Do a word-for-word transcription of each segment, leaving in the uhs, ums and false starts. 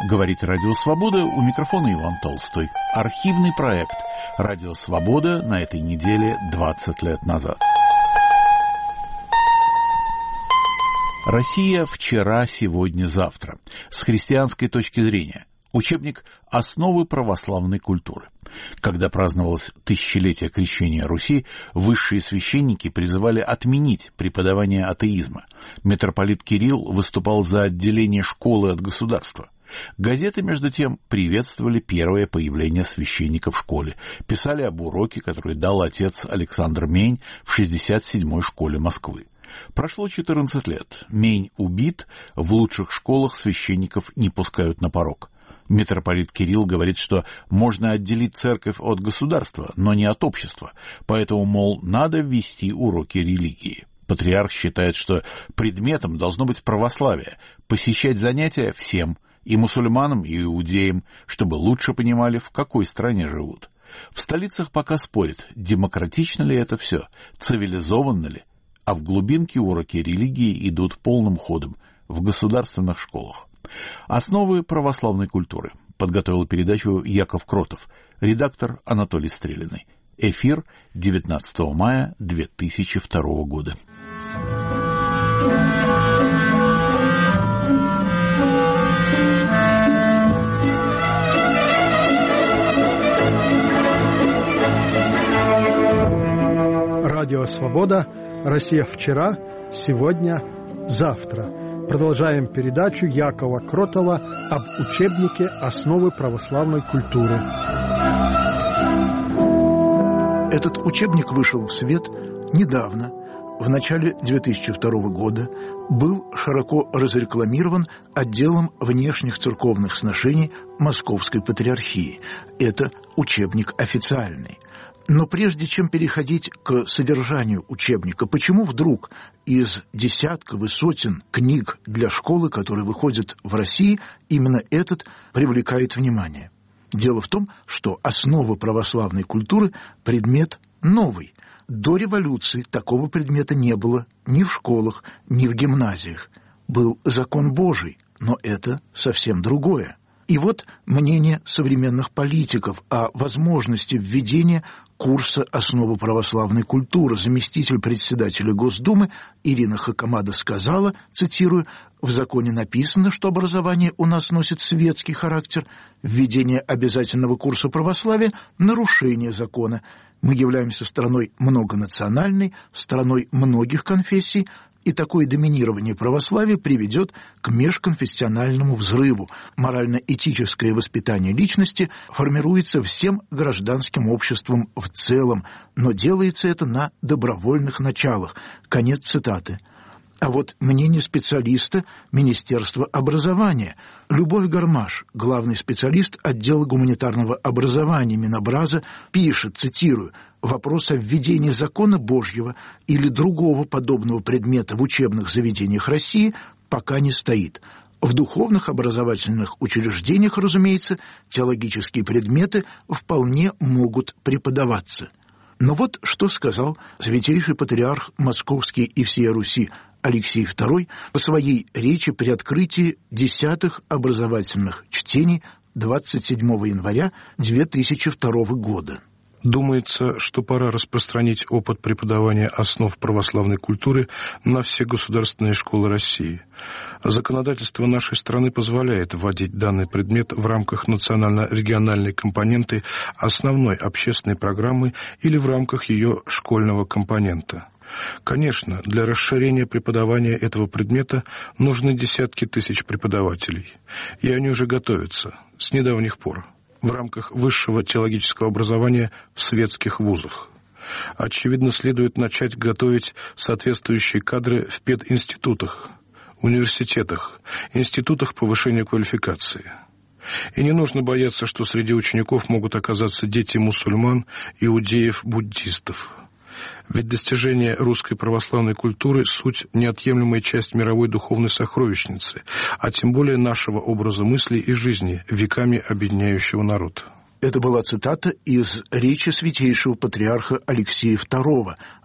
Говорит Радио Свобода, у микрофона Иван Толстой. Архивный проект Радио Свобода на этой неделе двадцать лет назад. Россия вчера, сегодня, завтра. С христианской точки зрения. Учебник «Основы православной культуры». Когда праздновалось тысячелетие крещения Руси, высшие священники призывали отменить преподавание атеизма. Митрополит Кирилл выступал за отделение школы от государства. Газеты, между тем, приветствовали первое появление священника в школе. Писали об уроке, который дал отец Александр Мень в шестьдесят седьмой школе Москвы. Прошло четырнадцать лет. Мень убит, в лучших школах священников не пускают на порог. Митрополит Кирилл говорит, что можно отделить церковь от государства, но не от общества, поэтому, мол, надо ввести уроки религии. Патриарх считает, что предметом должно быть православие, посещать занятия всем, и мусульманам, и иудеям, чтобы лучше понимали, в какой стране живут. В столицах пока спорят, демократично ли это все, цивилизованно ли, а в глубинке уроки религии идут полным ходом в государственных школах. Основы православной культуры. Подготовил передачу Яков Кротов, редактор Анатолий Стрелиный. Эфир девятнадцатого мая две тысячи второго года. Радио «Свобода», Россия вчера, сегодня, завтра. Продолжаем передачу Якова Кротова об учебнике «Основы православной культуры». Этот учебник вышел в свет недавно, в начале две тысячи второго года, был широко разрекламирован отделом внешних церковных сношений Московской Патриархии. Это учебник официальный. Но прежде чем переходить к содержанию учебника, почему вдруг из десятков и сотен книг для школы, которые выходят в России, именно этот привлекает внимание? Дело в том, что основа православной культуры – предмет новый. До революции такого предмета не было ни в школах, ни в гимназиях. Был закон Божий, но это совсем другое. И вот мнение современных политиков о возможности введения курса «Основы православной культуры». Заместитель председателя Госдумы Ирина Хакамада сказала, цитирую, «В законе написано, что образование у нас носит светский характер. Введение обязательного курса православия – нарушение закона. Мы являемся страной многонациональной, страной многих конфессий, и такое доминирование православия приведет к межконфессиональному взрыву. Морально-этическое воспитание личности формируется всем гражданским обществом в целом, но делается это на добровольных началах». Конец цитаты. А вот мнение специалиста Министерства образования. Любовь Гармаш, главный специалист отдела гуманитарного образования Минобраза, пишет, цитирую, «Вопрос о введении закона Божьего или другого подобного предмета в учебных заведениях России пока не стоит. В духовных образовательных учреждениях, разумеется, теологические предметы вполне могут преподаваться». Но вот что сказал святейший патриарх Московский и всея Руси Алексей второй по своей речи при открытии десятых образовательных чтений двадцать седьмого января две тысячи второго года. Думается, что пора распространить опыт преподавания основ православной культуры на все государственные школы России. Законодательство нашей страны позволяет вводить данный предмет в рамках национально-региональной компоненты основной общественной программы или в рамках ее школьного компонента. Конечно, для расширения преподавания этого предмета нужны десятки тысяч преподавателей, и они уже готовятся с недавних пор в рамках высшего теологического образования в светских вузах. Очевидно, следует начать готовить соответствующие кадры в пединститутах, университетах, институтах повышения квалификации. И не нужно бояться, что среди учеников могут оказаться дети мусульман, иудеев, буддистов. Ведь достижение русской православной культуры – суть неотъемлемая часть мировой духовной сокровищницы, а тем более нашего образа мысли и жизни, веками объединяющего народ. Это была цитата из речи святейшего патриарха Алексея второго,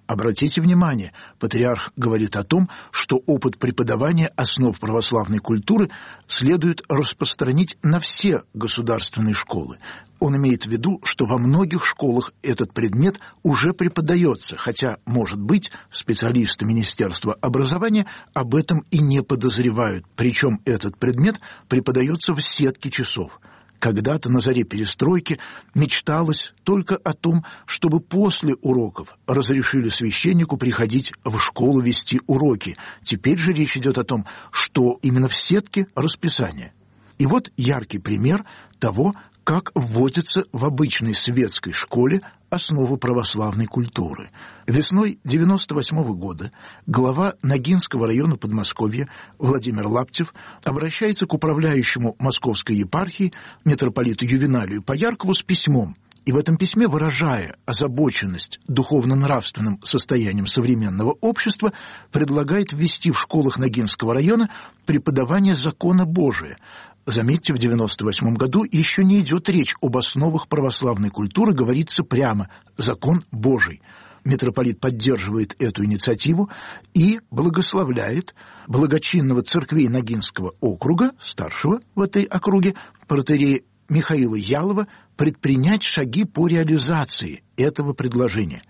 Обратите внимание, патриарх говорит о том, что опыт преподавания основ православной культуры следует распространить на все государственные школы. Он имеет в виду, что во многих школах этот предмет уже преподается, хотя, может быть, специалисты Министерства образования об этом и не подозревают, причем этот предмет преподается в сетке часов. Когда-то на заре перестройки мечталось только о том, чтобы после уроков разрешили священнику приходить в школу вести уроки. Теперь же речь идет о том, что именно в сетке расписания. И вот яркий пример того, как вводятся в обычной светской школе основы православной культуры. Весной девяносто восьмого года глава Ногинского района Подмосковья Владимир Лаптев обращается к управляющему Московской епархии митрополиту Ювеналию Пояркову с письмом, и в этом письме, выражая озабоченность духовно-нравственным состоянием современного общества, предлагает ввести в школах Ногинского района преподавание закона Божия. Заметьте, в девяносто восьмом году еще не идет речь об основах православной культуры, говорится прямо «закон Божий». Митрополит поддерживает эту инициативу и благословляет благочинного церквей Ногинского округа, старшего в этой округе, протоиерея Михаила Ялова, предпринять шаги по реализации этого предложения.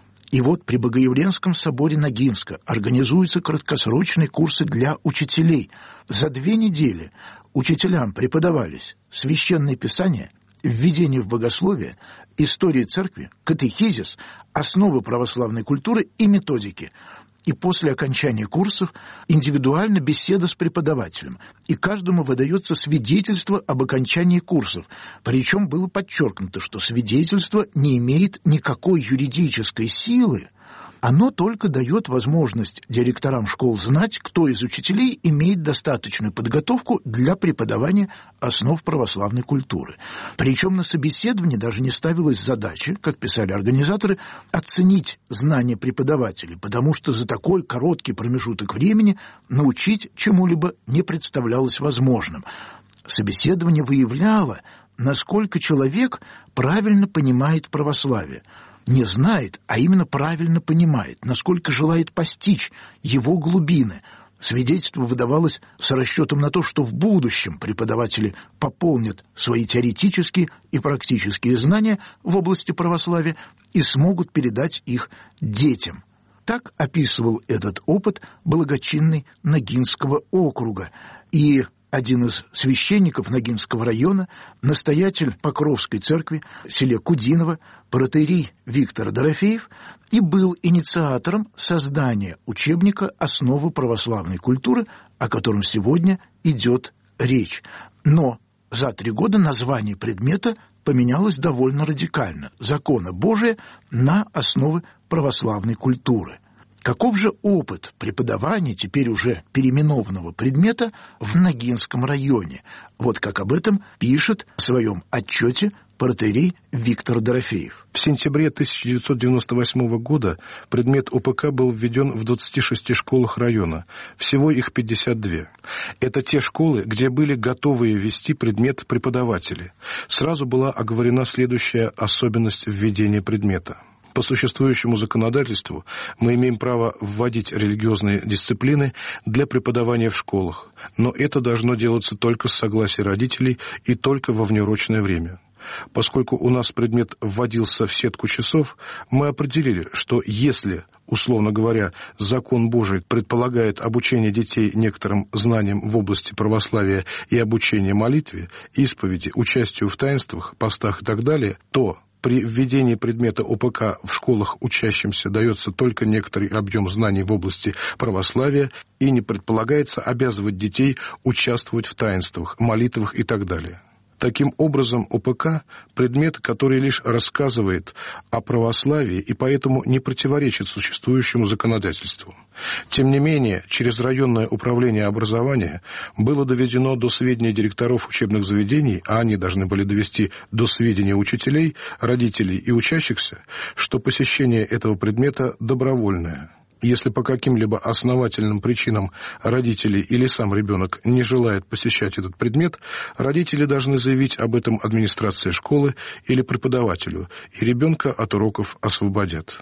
И вот при Богоявленском соборе Ногинска организуются краткосрочные курсы для учителей. За две недели учителям преподавались Священное Писание, введение в богословие, история церкви, катехизис, основы православной культуры и методики. И после окончания курсов индивидуально беседа с преподавателем, и каждому выдается свидетельство об окончании курсов. Причем было подчеркнуто, что свидетельство не имеет никакой юридической силы. Оно только дает возможность директорам школ знать, кто из учителей имеет достаточную подготовку для преподавания основ православной культуры. Причем на собеседовании даже не ставилась задача, как писали организаторы, оценить знания преподавателей, потому что за такой короткий промежуток времени научить чему-либо не представлялось возможным. Собеседование выявляло, насколько человек правильно понимает православие. Не знает, а именно правильно понимает, насколько желает постичь его глубины. Свидетельство выдавалось с расчетом на то, что в будущем преподаватели пополнят свои теоретические и практические знания в области православия и смогут передать их детям. Так описывал этот опыт благочинный Ногинского округа. И один из священников Ногинского района, настоятель Покровской церкви в селе Кудиново, протоиерей Виктор Дорофеев, и был инициатором создания учебника «Основы православной культуры», о котором сегодня идет речь. Но за три года название предмета поменялось довольно радикально – «Закона Божия на основы православной культуры». Каков же опыт преподавания теперь уже переименованного предмета в Ногинском районе? Вот как об этом пишет в своем отчете протоиерей Виктор Дорофеев. В сентябре тысяча девятьсот девяносто восьмого года предмет ОПК был введен в двадцати шести школах района. Всего их пятьдесят две. Это те школы, где были готовы ввести предмет преподаватели. Сразу была оговорена следующая особенность введения предмета. По существующему законодательству мы имеем право вводить религиозные дисциплины для преподавания в школах, но это должно делаться только с согласия родителей и только во внеурочное время. Поскольку у нас предмет вводился в сетку часов, мы определили, что если, условно говоря, закон Божий предполагает обучение детей некоторым знаниям в области православия и обучение молитве, исповеди, участию в таинствах, постах и так далее, то при введении предмета ОПК в школах учащимся дается только некоторый объем знаний в области православия и не предполагается обязывать детей участвовать в таинствах, молитвах и так далее. Таким образом, ОПК – предмет, который лишь рассказывает о православии и поэтому не противоречит существующему законодательству. Тем не менее, через районное управление образования было доведено до сведения директоров учебных заведений, а они должны были довести до сведения учителей, родителей и учащихся, что посещение этого предмета добровольное. Если по каким-либо основательным причинам родители или сам ребенок не желает посещать этот предмет, родители должны заявить об этом администрации школы или преподавателю, и ребенка от уроков освободят.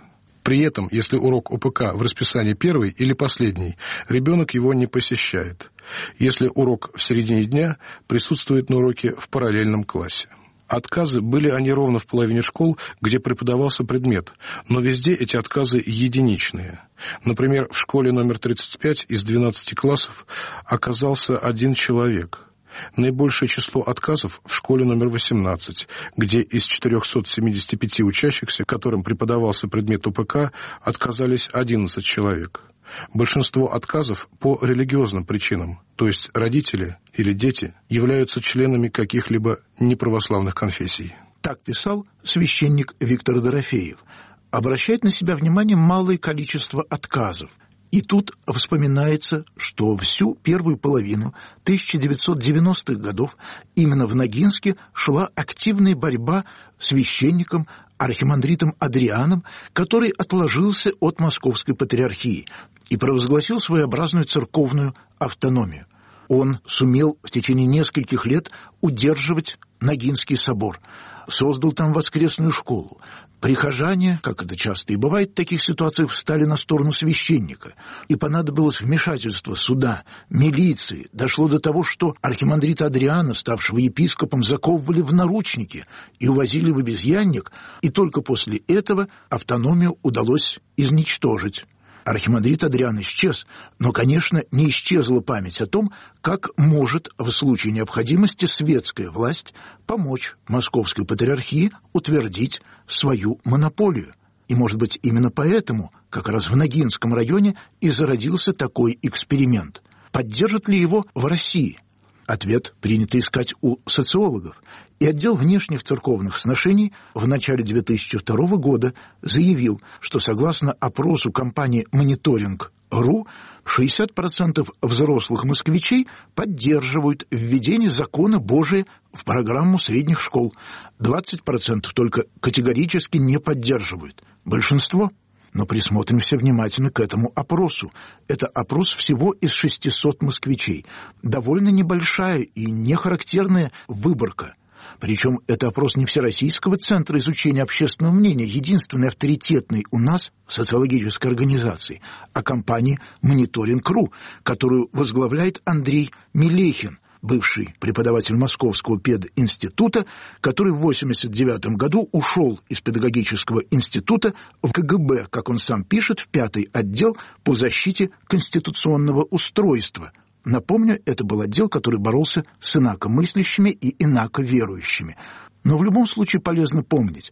При этом, если урок о пэ ка в расписании первый или последний, ребенок его не посещает. Если урок в середине дня, присутствует на уроке в параллельном классе. Отказы были они ровно в половине школ, где преподавался предмет, но везде эти отказы единичные. Например, в школе номер тридцать пять из двенадцати классов оказался один человек. Наибольшее число отказов в школе номер восемнадцать, где из четырехсот семидесяти пяти учащихся, которым преподавался предмет о пэ ка, отказались одиннадцать человек. Большинство отказов по религиозным причинам, то есть родители или дети являются членами каких-либо неправославных конфессий. Так писал священник Виктор Дорофеев. Обращает на себя внимание малое количество отказов. И тут вспоминается, что всю первую половину тысяча девятьсот девяностых годов именно в Ногинске шла активная борьба священником архимандритом Адрианом, который отложился от Московской патриархии и провозгласил своеобразную церковную автономию. Он сумел в течение нескольких лет удерживать Ногинский собор, создал там воскресную школу. Прихожане, как это часто и бывает в таких ситуациях, встали на сторону священника, и понадобилось вмешательство суда, милиции. Дошло до того, что архимандрита Адриана, ставшего епископом, заковывали в наручники и увозили в обезьянник, и только после этого автономию удалось изничтожить. Архимандрит Адриан исчез, но, конечно, не исчезла память о том, как может в случае необходимости светская власть помочь Московской патриархии утвердить свою монополию. И, может быть, именно поэтому как раз в Ногинском районе и зародился такой эксперимент. Поддержат ли его в России? Ответ принято искать у социологов. И отдел внешних церковных сношений в начале две тысячи второго года заявил, что согласно опросу компании «Мониторинг точка ру» шестьдесят процентов взрослых москвичей поддерживают введение закона Божия в программу средних школ. двадцать процентов только категорически не поддерживают. Большинство. Но присмотримся внимательно к этому опросу. Это опрос всего из шестисот москвичей. Довольно небольшая и нехарактерная выборка. Причем это опрос не Всероссийского центра изучения общественного мнения, единственной авторитетной у нас социологической организации, а компании «Мониторинг точка ру», которую возглавляет Андрей Мелехин, бывший преподаватель Московского пединститута, который в восемьдесят девятом году ушел из педагогического института в ка гэ бэ, как он сам пишет, в пятый отдел по защите конституционного устройства. Напомню, это был отдел, который боролся с инакомыслящими и инаковерующими. Но в любом случае полезно помнить,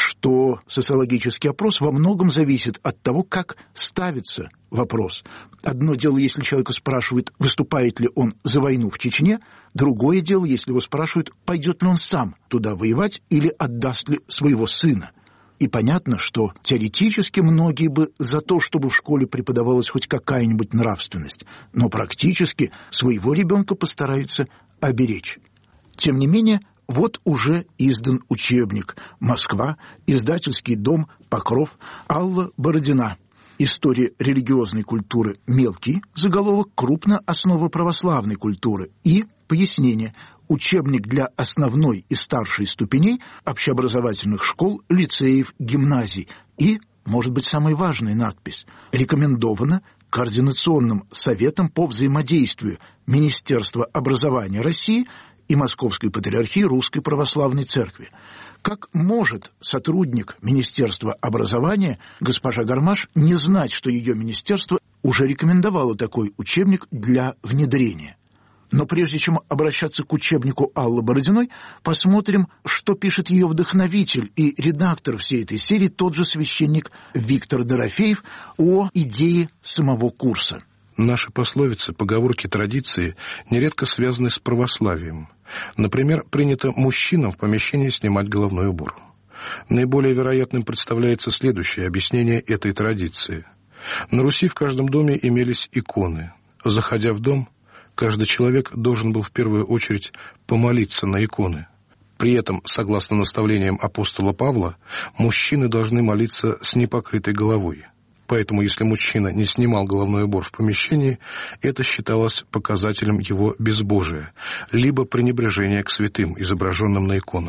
что социологический опрос во многом зависит от того, как ставится вопрос. Одно дело, если человека спрашивают, выступает ли он за войну в Чечне, другое дело, если его спрашивают, пойдет ли он сам туда воевать или отдаст ли своего сына. И понятно, что теоретически многие бы за то, чтобы в школе преподавалась хоть какая-нибудь нравственность, но практически своего ребенка постараются оберечь. Тем не менее, вот уже издан учебник «Москва», издательский дом «Покров», Алла Бородина. История религиозной культуры мелкий заголовок, крупно основа православной культуры и пояснение. Учебник для основной и старшей ступеней общеобразовательных школ, лицеев, гимназий. И, может быть, самая важная надпись. Рекомендовано Координационным советом по взаимодействию Министерства образования России и Московской патриархии Русской православной церкви. Как может сотрудник Министерства образования, госпожа Гармаш, не знать, что ее министерство уже рекомендовало такой учебник для внедрения? Но прежде чем обращаться к учебнику Аллы Бородиной, посмотрим, что пишет ее вдохновитель и редактор всей этой серии, тот же священник Виктор Дорофеев, о идее самого курса. Наши пословицы, поговорки, традиции нередко связаны с православием. Например, принято мужчинам в помещении снимать головной убор. Наиболее вероятным представляется следующее объяснение этой традиции. На Руси в каждом доме имелись иконы. Заходя в дом, каждый человек должен был в первую очередь помолиться на иконы. При этом, согласно наставлениям апостола Павла, мужчины должны молиться с непокрытой головой. Поэтому, если мужчина не снимал головной убор в помещении, это считалось показателем его безбожия, либо пренебрежения к святым, изображенным на иконах.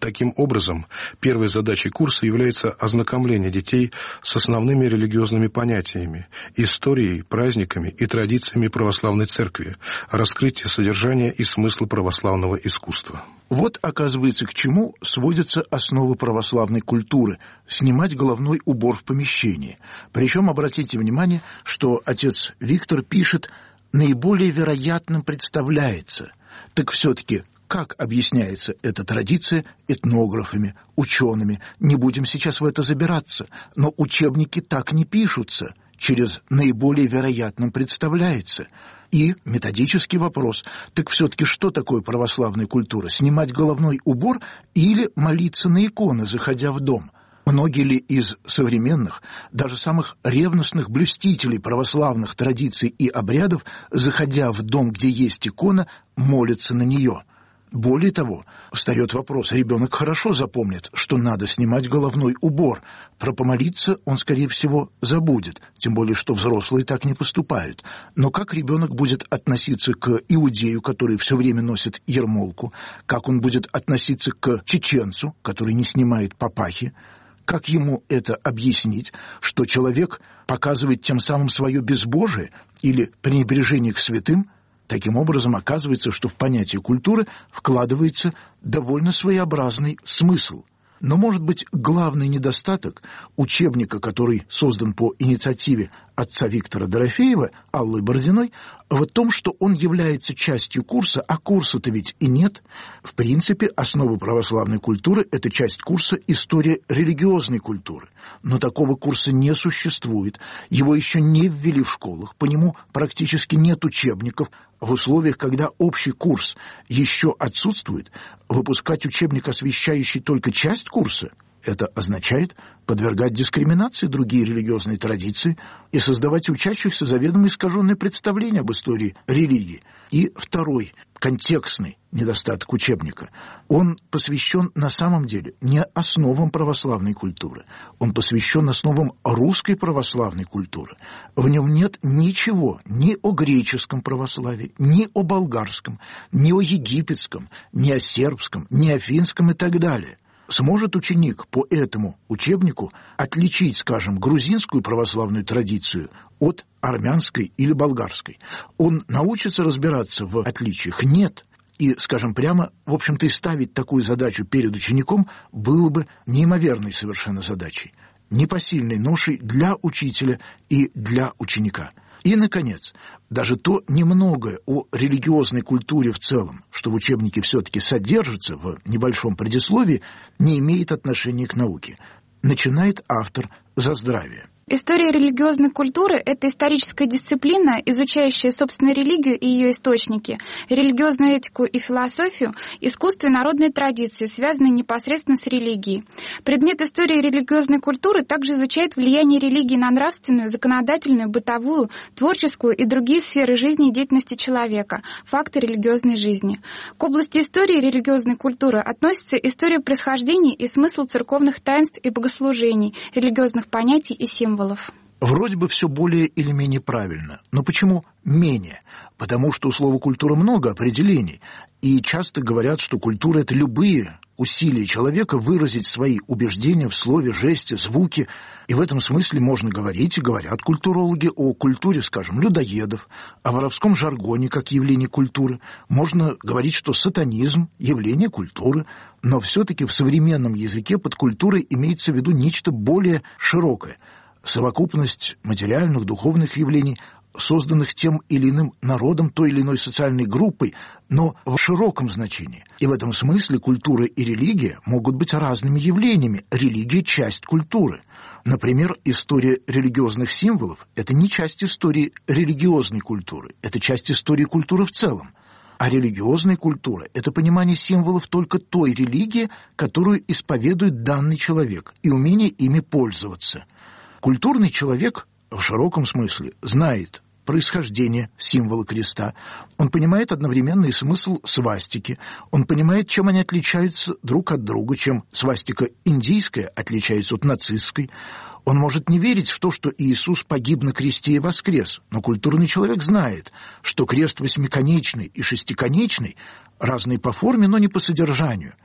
Таким образом, первой задачей курса является ознакомление детей с основными религиозными понятиями, историей, праздниками и традициями православной церкви, раскрытие содержания и смысла православного искусства. Вот, оказывается, к чему сводятся основы православной культуры – снимать головной убор в помещении. Причем, обратите внимание, что отец Виктор пишет «наиболее вероятным представляется». Так все-таки как объясняется эта традиция этнографами, учеными? Не будем сейчас в это забираться, но учебники так не пишутся, через наиболее вероятным представляется. И методический вопрос, так все-таки что такое православная культура? Снимать головной убор или молиться на иконы, заходя в дом? Многие ли из современных, даже самых ревностных блюстителей православных традиций и обрядов, заходя в дом, где есть икона, молятся на нее? Более того, встает вопрос, ребенок хорошо запомнит, что надо снимать головной убор. Про помолиться он, скорее всего, забудет, тем более, что взрослые так не поступают. Но как ребенок будет относиться к иудею, который все время носит ермолку? Как он будет относиться к чеченцу, который не снимает папахи? Как ему это объяснить, что человек показывает тем самым свое безбожие или пренебрежение к святым? Таким образом, оказывается, что в понятие культуры вкладывается довольно своеобразный смысл. Но, может быть, главный недостаток учебника, который создан по инициативе отца Виктора Дорофеева, Аллы Бородиной, в том, что он является частью курса, а курса-то ведь и нет. В принципе, основы православной культуры – это часть курса «История религиозной культуры». Но такого курса не существует, его еще не ввели в школах, по нему практически нет учебников. В условиях, когда общий курс еще отсутствует, выпускать учебник, освещающий только часть курса, это означает подвергать дискриминации другие религиозные традиции и создавать у учащихся заведомо искаженное представление об истории религии. И второй, контекстный недостаток учебника. Он посвящен на самом деле не основам православной культуры, он посвящен основам русской православной культуры. В нем нет ничего ни о греческом православии, ни о болгарском, ни о египетском, ни о сербском, ни о финском и так далее. Сможет ученик по этому учебнику отличить, скажем, грузинскую православную традицию от армянской или болгарской? Он научится разбираться в отличиях? Нет. И, скажем прямо, в общем-то, и ставить такую задачу перед учеником было бы неимоверной совершенно задачей, непосильной ношей для учителя и для ученика. И, наконец, даже то немногое о религиозной культуре в целом, что в учебнике все-таки содержится в небольшом предисловии, не имеет отношения к науке. Начинает автор «За здравие». История религиозной культуры – это историческая дисциплина, изучающая собственную религию и ее источники, религиозную этику и философию, искусство и народные традиции, связанные непосредственно с религией. Предмет истории религиозной культуры также изучает влияние религии на нравственную, законодательную, бытовую, творческую и другие сферы жизни и деятельности человека, факты религиозной жизни. К области истории религиозной культуры относится история происхождения и смысл церковных таинств и богослужений, религиозных понятий и символов. Вроде бы все более или менее правильно. Но почему менее? Потому что у слова «культура» много определений. И часто говорят, что культура – это любые усилия человека выразить свои убеждения в слове, жесте, звуке. И в этом смысле можно говорить, и говорят культурологи, о культуре, скажем, людоедов, о воровском жаргоне как явлении культуры. Можно говорить, что сатанизм – явление культуры. Но все-таки в современном языке под культурой имеется в виду нечто более широкое – совокупность материальных, духовных явлений, созданных тем или иным народом, той или иной социальной группой, но в широком значении. И в этом смысле культура и религия могут быть разными явлениями. Религия – часть культуры. Например, история религиозных символов – это не часть истории религиозной культуры, это часть истории культуры в целом. А религиозная культура – это понимание символов только той религии, которую исповедует данный человек, и умение ими пользоваться. Культурный человек в широком смысле знает происхождение символа креста, он понимает одновременно и смысл свастики, он понимает, чем они отличаются друг от друга, чем свастика индийская отличается от нацистской. Он может не верить в то, что Иисус погиб на кресте и воскрес, но культурный человек знает, что крест восьмиконечный и шестиконечный разные по форме, но не по содержанию.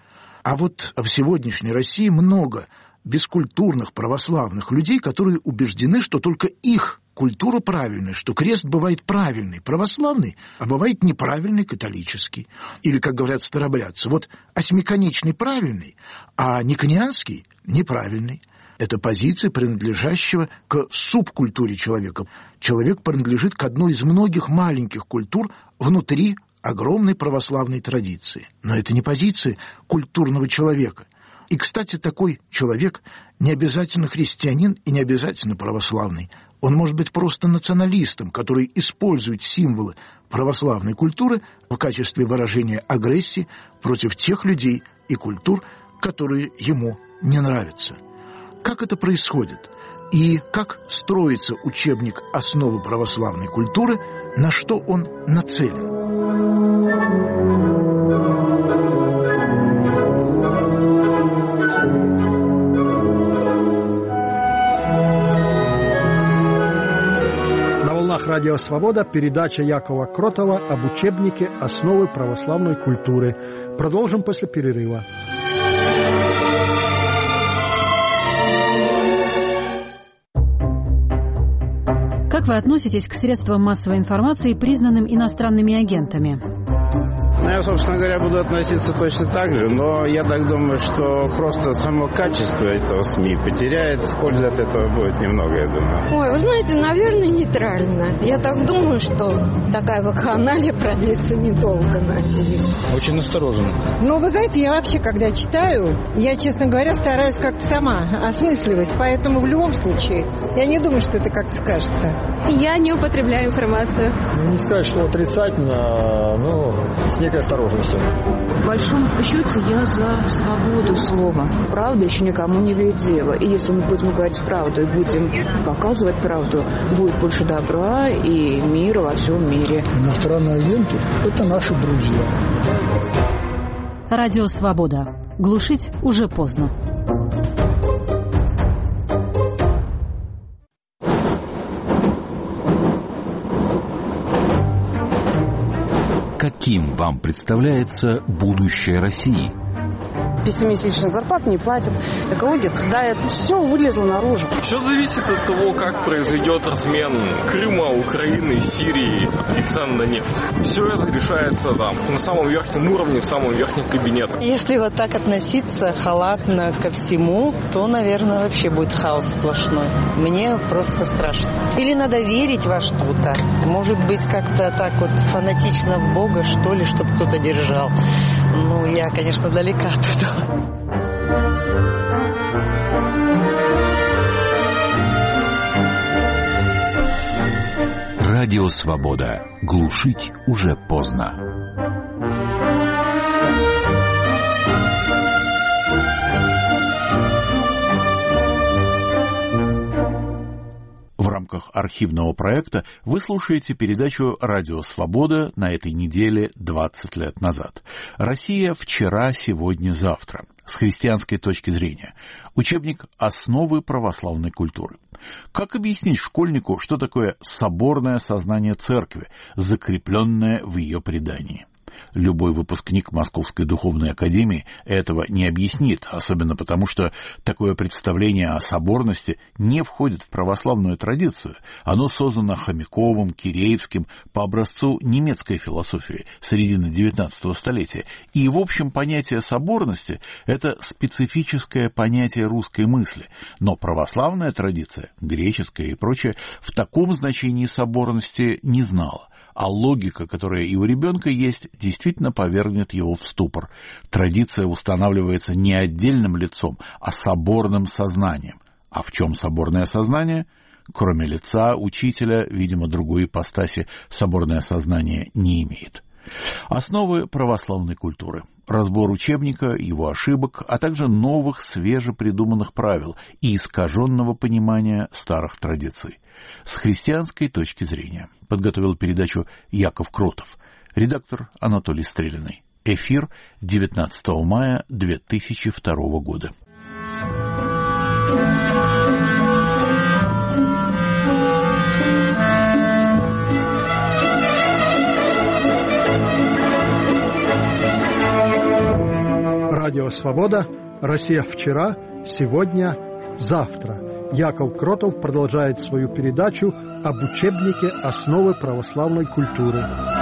А вот в сегодняшней России много бескультурных православных людей, которые убеждены, что только их культура правильная, что крест бывает правильный, православный, а бывает неправильный, католический. Или, как говорят старобрядцы, вот осьмиконечный правильный, а никонианский неправильный. Это позиция, принадлежащего к субкультуре человека. Человек принадлежит к одной из многих маленьких культур внутри огромной православной традиции. Но это не позиция культурного человека. И, кстати, такой человек не обязательно христианин и не обязательно православный. Он может быть просто националистом, который использует символы православной культуры в качестве выражения агрессии против тех людей и культур, которые ему не нравятся. Как это происходит? И как строится учебник «Основы православной культуры», на что он нацелен? На волнах Радио Свобода передача Якова Кротова об учебнике «Основы православной культуры». Продолжим после перерыва. Как вы относитесь к средствам массовой информации, признанным иностранными агентами? Ну, я, собственно говоря, буду относиться точно так же, но я так думаю, что просто само качество этого СМИ потеряет, пользы от этого будет немного, я думаю. Ой, вы знаете, наверное, нейтрально. Я так думаю, что такая вакханалия продлится недолго, надеюсь. Очень осторожно. Ну, вы знаете, я вообще, когда читаю, я, честно говоря, стараюсь как-то сама осмысливать, поэтому в любом случае я не думаю, что это как-то скажется. Я не употребляю информацию. Не сказать, что отрицательно, но с некой осторожностью. В большом счете я за свободу слова. Правда еще никому не имеет дела. И если мы будем говорить правду и будем показывать правду, будет больше добра и мира во всем мире. Иностранные агенты – это наши друзья. Радио Свобода. Глушить уже поздно. Каким вам представляется будущее России? Пятимесячную зарплату не платят, экология страдает, все вылезло наружу. Все зависит от того, как произойдет размен Крыма, Украины, Сирии и цен на нефть. Все это решается там, на самом верхнем уровне, в самом верхних кабинетах. Если вот так относиться халатно ко всему, то, наверное, вообще будет хаос сплошной. Мне просто страшно. Или надо верить во что-то. Может быть, как-то так вот фанатично в Бога, что ли, чтобы кто-то держал. Ну, я, конечно, далека от этого. Радио Свобода. Глушить уже поздно. В рамках архивного проекта вы слушаете передачу «Радио Свобода» на этой неделе двадцать лет назад. «Россия вчера, сегодня, завтра». С христианской точки зрения. Учебник «Основы православной культуры». Как объяснить школьнику, что такое соборное сознание церкви, закрепленное в ее предании? Любой выпускник Московской духовной академии этого не объяснит, особенно потому, что такое представление о соборности не входит в православную традицию. Оно создано Хомяковым, Киреевским по образцу немецкой философии середины девятнадцатого столетия. И, в общем, понятие соборности – это специфическое понятие русской мысли. Но православная традиция, греческая и прочее, в таком значении соборности не знала. А логика, которая и у ребенка есть, действительно повергнет его в ступор. Традиция устанавливается не отдельным лицом, а соборным сознанием. А в чем соборное сознание? Кроме лица учителя, видимо, другой ипостаси соборное сознание не имеет. Основы православной культуры. Разбор учебника, его ошибок, а также новых свежепридуманных правил и искаженного понимания старых традиций. С христианской точки зрения. Подготовил передачу Яков Кротов. Редактор Анатолий Стрелиный. Эфир девятнадцатого мая две тысячи второго года. Радио «Свобода». Россия вчера, сегодня, завтра. Яков Кротов продолжает свою передачу об учебнике «Основы православной культуры».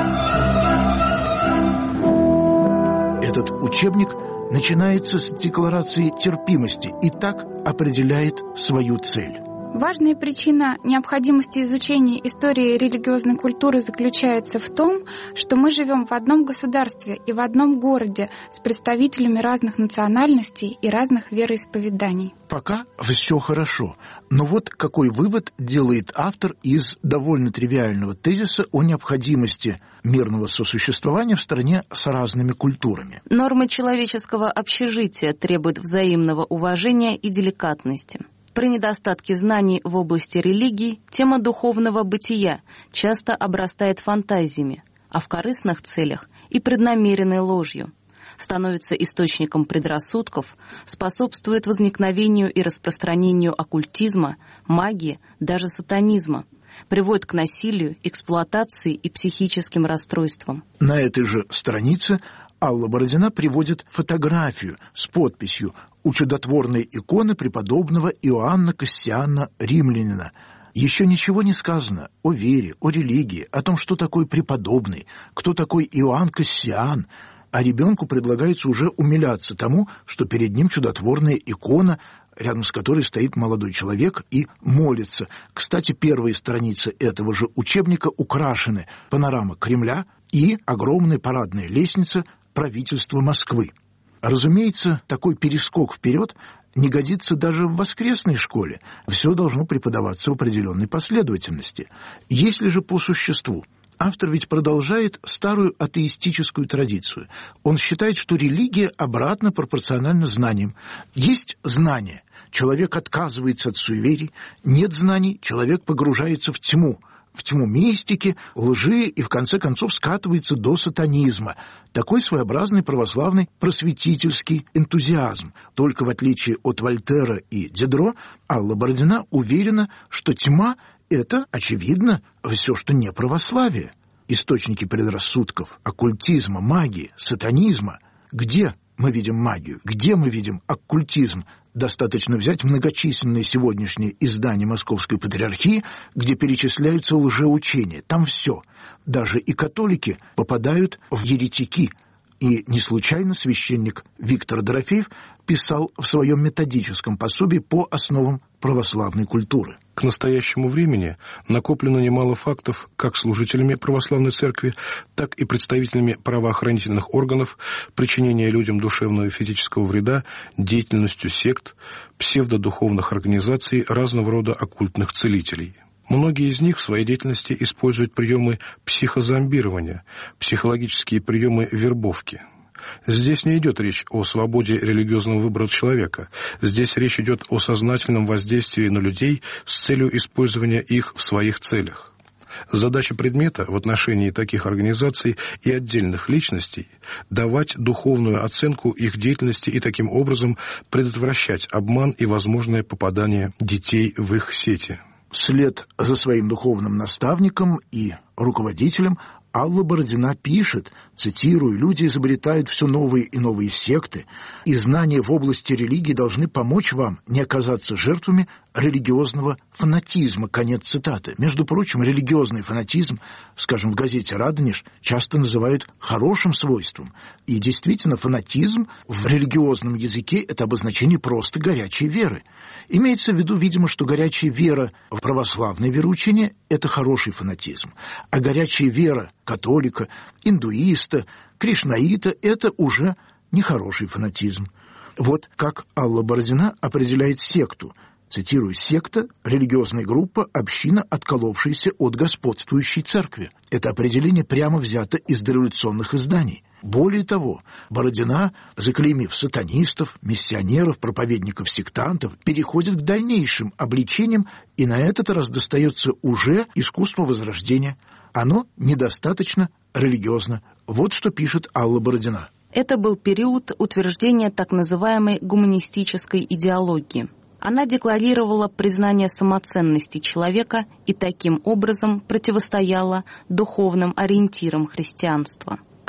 Этот учебник начинается с декларации терпимости и так определяет свою цель. Важная причина необходимости изучения истории религиозной культуры заключается в том, что мы живем в одном государстве и в одном городе с представителями разных национальностей и разных вероисповеданий. Пока все хорошо, но вот какой вывод делает автор из довольно тривиального тезиса о необходимости мирного сосуществования в стране с разными культурами. Нормы человеческого общежития требуют взаимного уважения и деликатности. При недостатке знаний в области религии тема духовного бытия часто обрастает фантазиями, а в корыстных целях и преднамеренной ложью, становится источником предрассудков, способствует возникновению и распространению оккультизма, магии, даже сатанизма, приводит к насилию, эксплуатации и психическим расстройствам. На этой же странице Алла Бородина приводит фотографию с подписью у чудотворной иконы преподобного Иоанна Кассиана Римлянина. Еще ничего не сказано о вере, о религии, о том, что такое преподобный, кто такой Иоанн Кассиан, а ребенку предлагается уже умиляться тому, что перед ним чудотворная икона, рядом с которой стоит молодой человек и молится. Кстати, первые страницы этого же учебника украшены панорама Кремля и огромная парадная лестница правительства Москвы. Разумеется, такой перескок вперед не годится даже в воскресной школе. Все должно преподаваться в определенной последовательности. Если же по существу, автор ведь продолжает старую атеистическую традицию. Он считает, что религия обратно пропорциональна знаниям. Есть знания, человек отказывается от суеверий, нет знаний, человек погружается в тьму. В тьму мистики, лжи и, в конце концов, скатывается до сатанизма. Такой своеобразный православный просветительский энтузиазм. Только в отличие от Вольтера и Дидро, Алла Бородина уверена, что тьма — это, очевидно, все, что не православие. Источники предрассудков, оккультизма, магии, сатанизма. Где мы видим магию? Где мы видим оккультизм? Достаточно взять многочисленные сегодняшние издания Московской Патриархии, где перечисляются лжеучения. Там все. Даже и католики попадают в еретики. И не случайно священник Виктор Дорофеев писал в своем методическом пособии по основам православной культуры. К настоящему времени накоплено немало фактов как служителями православной церкви, так и представителями правоохранительных органов причинения людям душевного и физического вреда деятельностью сект, псевдодуховных организаций, разного рода оккультных целителей. Многие из них в своей деятельности используют приемы психозомбирования, психологические приемы вербовки. Здесь не идет речь о свободе религиозного выбора человека. Здесь речь идет о сознательном воздействии на людей с целью использования их в своих целях. Задача предмета в отношении таких организаций и отдельных личностей – давать духовную оценку их деятельности и таким образом предотвращать обман и возможное попадание детей в их сети. Вслед за своим духовным наставником и руководителем Алла Бородина пишет, цитирую, «Люди изобретают все новые и новые секты, и знания в области религии должны помочь вам не оказаться жертвами религиозного фанатизма». Конец цитаты. Между прочим, религиозный фанатизм, скажем, в газете «Радонеж» часто называют хорошим свойством. И действительно, фанатизм в религиозном языке – это обозначение просто горячей веры. Имеется в виду, видимо, что горячая вера в православное вероучение – это хороший фанатизм, а горячая вера католика, индуиста, кришнаита – это уже нехороший фанатизм. Вот как Алла Бородина определяет секту. Цитирую, «секта – религиозная группа, община, отколовшаяся от господствующей церкви». Это определение прямо взято из дореволюционных изданий. Более того, Бородина, заклеймив сатанистов, миссионеров, проповедников сектантов, переходит к дальнейшим обличениям, и на этот раз достается уже искусство Возрождения. Оно недостаточно религиозно. Вот что пишет Алла Бородина. Это был период утверждения так называемой гуманистической идеологии. Она декларировала признание самоценности человека и таким образом противостояла духовным ориентирам христианства. Как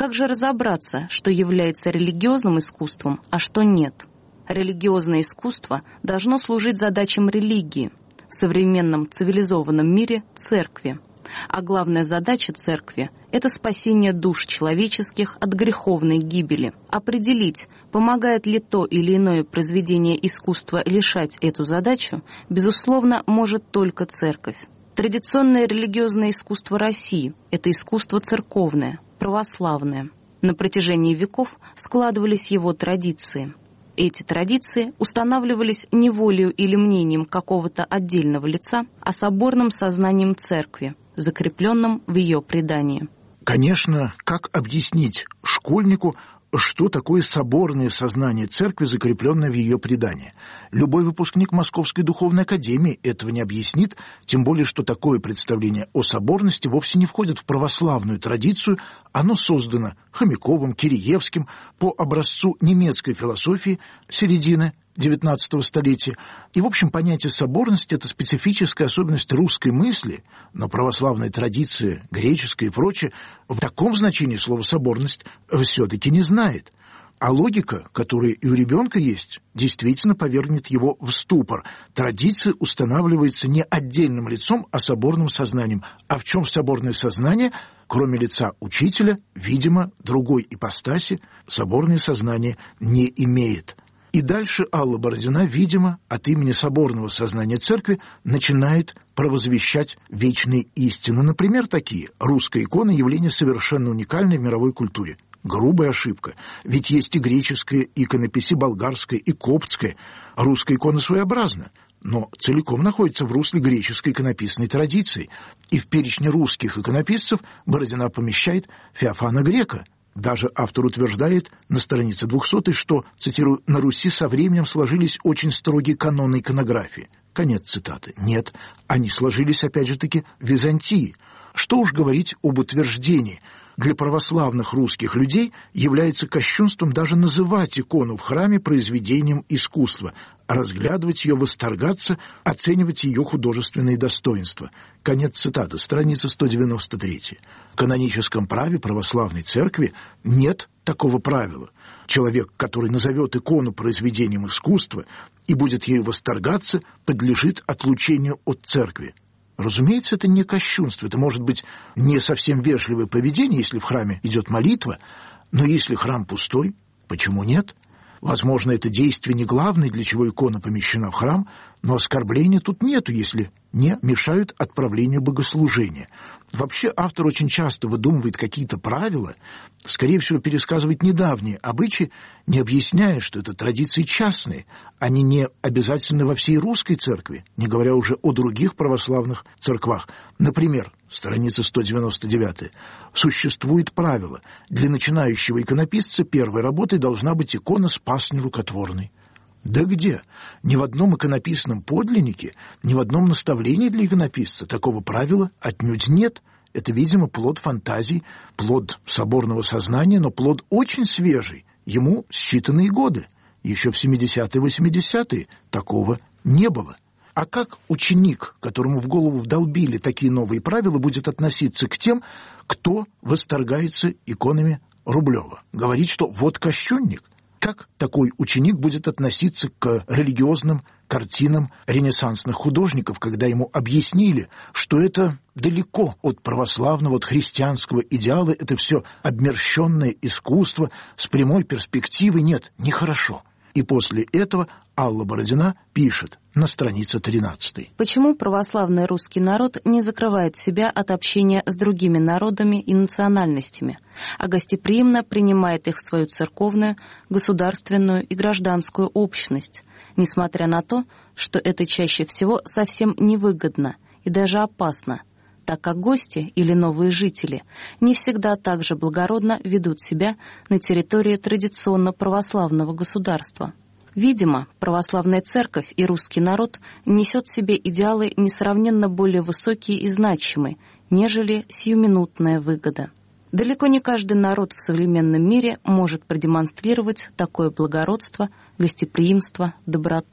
Как же разобраться, что является религиозным искусством, а что нет? Религиозное искусство должно служить задачам религии, в современном цивилизованном мире – церкви. А главная задача церкви – это спасение душ человеческих от греховной гибели. Определить, помогает ли то или иное произведение искусства решать эту задачу, безусловно, может только церковь. Традиционное религиозное искусство России – это искусство церковное, православное. На протяжении веков складывались его традиции. Эти традиции устанавливались не волею или мнением какого-то отдельного лица, а соборным сознанием церкви, закрепленным в ее предании. Конечно, как объяснить школьнику, что такое соборное сознание церкви, закрепленное в ее предании? Любой выпускник Московской духовной академии этого не объяснит, тем более, что такое представление о соборности вовсе не входит в православную традицию, оно создано Хомяковым, Киреевским по образцу немецкой философии середины девятнадцатого столетия. И, в общем, понятие соборности – это специфическая особенность русской мысли, но православная традиция, греческая и прочее, в таком значении слова «соборность» все-таки не знает. А логика, которая и у ребенка есть, действительно повергнет его в ступор. Традиция устанавливается не отдельным лицом, а соборным сознанием. А в чем соборное сознание? Кроме лица учителя, видимо, другой ипостаси соборное сознание не имеет. И дальше Алла Бородина, видимо, от имени соборного сознания церкви начинает провозвещать вечные истины. Например, такие: русская икона – явление совершенно уникальное в мировой культуре. Грубая ошибка, ведь есть и греческая иконопись, и болгарская, и коптская. Русская икона своеобразна, но целиком находится в русле греческой иконописной традиции. И в перечне русских иконописцев Бородина помещает Феофана Грека. Даже автор утверждает на странице двухсотой, что, цитирую, «на Руси со временем сложились очень строгие каноны иконографии». Конец цитаты. Нет, они сложились, опять же таки, в Византии. Что уж говорить об утверждении. Для православных русских людей является кощунством даже называть икону в храме произведением искусства, разглядывать ее, восторгаться, оценивать ее художественные достоинства. Конец цитаты, страница сто девяносто три. В каноническом праве православной церкви нет такого правила. Человек, который назовет икону произведением искусства и будет ею восторгаться, подлежит отлучению от церкви. Разумеется, это не кощунство, это может быть не совсем вежливое поведение, если в храме идет молитва, но если храм пустой, почему нет? Возможно, это действие не главное, для чего икона помещена в храм, но оскорбления тут нету, если не мешают отправлению богослужения. Вообще автор очень часто выдумывает какие-то правила, скорее всего, пересказывает недавние обычаи, не объясняя, что это традиции частные, они не обязательны во всей русской церкви, не говоря уже о других православных церквах. Например, страница сто девяносто девять. Существует правило: для начинающего иконописца первой работой должна быть икона «Спас нерукотворный». Да где? Ни в одном иконописном подлиннике, ни в одном наставлении для иконописца такого правила отнюдь нет. Это, видимо, плод фантазий, плод соборного сознания, но плод очень свежий, ему считанные годы. Еще в семидесятые, восьмидесятые такого не было. А как ученик, которому в голову вдолбили такие новые правила, будет относиться к тем, кто восторгается иконами Рублева? Говорит, что вот кощунник. Как такой ученик будет относиться к религиозным картинам ренессансных художников, когда ему объяснили, что это далеко от православного, от христианского идеала, это все обмерщенное искусство с прямой перспективой? Нет, нехорошо. И после этого Алла Бородина пишет на странице тринадцатой. Почему православный русский народ не закрывает себя от общения с другими народами и национальностями, а гостеприимно принимает их в свою церковную, государственную и гражданскую общность, несмотря на то, что это чаще всего совсем невыгодно и даже опасно, так как гости или новые жители не всегда так же благородно ведут себя на территории традиционно православного государства. Видимо, православная церковь и русский народ несет в себе идеалы несравненно более высокие и значимые, нежели сиюминутная выгода. Далеко не каждый народ в современном мире может продемонстрировать такое благородство, гостеприимство, доброту.